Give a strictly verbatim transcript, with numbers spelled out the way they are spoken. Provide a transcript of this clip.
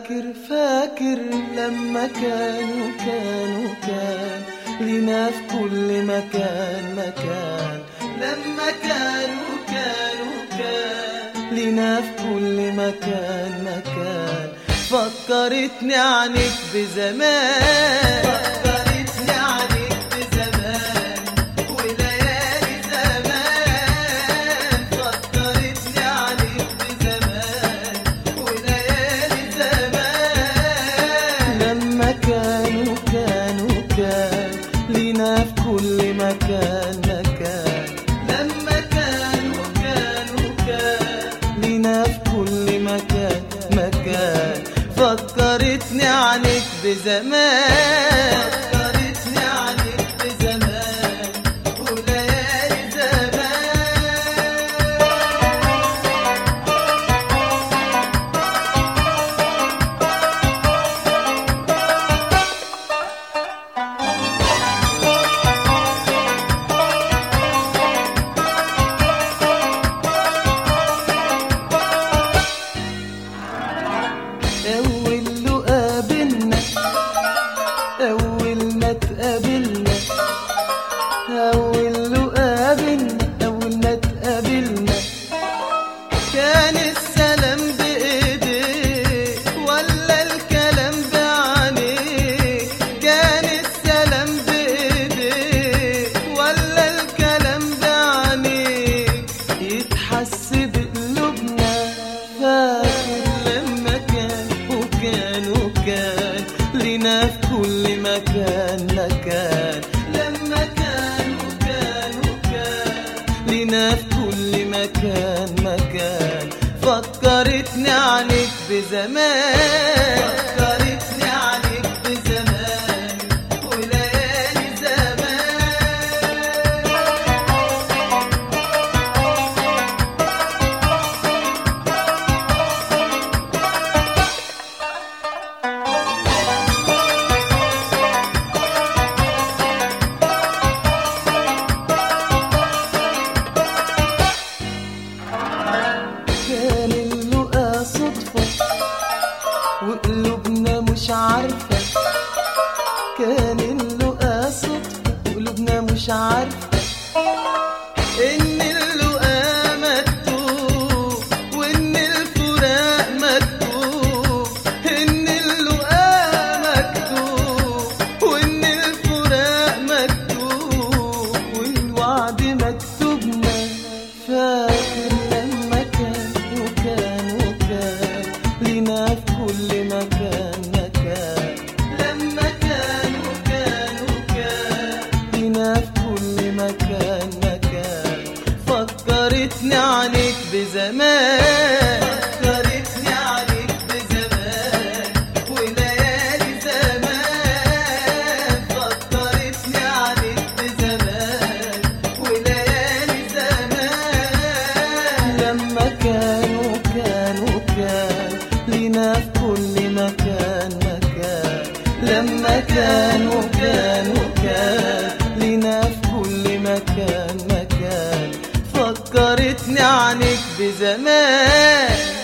فاكر فاكر لما كانوا كانوا كان لينا في كل مكان مكان. لما كانوا كانوا كان لينا في كل مكان مكان. فكرتني عنك بزمان، فكرتني عنك بزمان وليالي زمان. فكرتني عنك بزمان وليالي زمان. لما كانوا كانوا كان لينا في كل مكان مكان. لما كانوا كانوا كان لينا في كل مكان مكان. فكرتني عنك بزمان، فكرتني عنك بزمان وليالي أول ما تقابلنا، أول لو قابلنا، أول ما تقابلنا كان السلام بإيديك ولا الكلام بعينيك؟ كان السلام بإيديك ولا الكلام بعينيك؟ يتحس بقلوبنا. فاكر لما كان وكان وكان لينا في كل مكان مكان. لما كان وكان وكان لينا في كل مكان مكان. فكرتني عنك بزمان، فكرتني عنك بزمان وليالي وقلوبنا مش عارفة. كان اللقا صدفة وقلوبنا مش عارفة إن اللقا مكتوب وإن الفراق مكتوب. إن اللقا مكتوب وإن الفراق مكتوب والوعد مكتوبنا. فاكر لما كان وكان وكان لينا في كل مكان مكان. لما كان وكان وكان لينا في كل مكان مكان. فكرتني عنك بزمان، فكرتني عنك بزمان وليالي زمان. فكرتني عنك بزمان وليالي زمان. لما كان وكان وكان لينا في كل مكان مكان. لما كان وكان وكان لينا في كل مكان مكان. فكرتني عنك بزمان.